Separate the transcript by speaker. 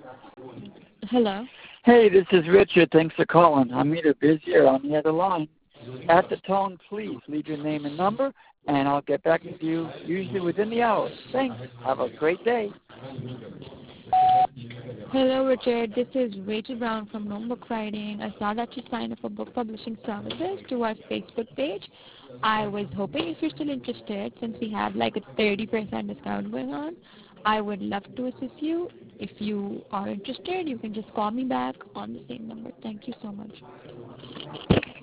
Speaker 1: Hello.
Speaker 2: Hey, this is Richard. Thanks for calling. I'm either busy or on the other line. At the tone, please leave your name and number, and I'll get back with you usually within the hour. Thanks. Have a great day.
Speaker 1: Hello, Richard. This is Rachel Brown from Gnome Book Writing. I saw that you signed up for book publishing services to our Facebook page. I was hoping if you're still interested, since we have like a 30% discount going on, I would love to assist you. If you are interested, you can just call me back on the same number. Thank you so much.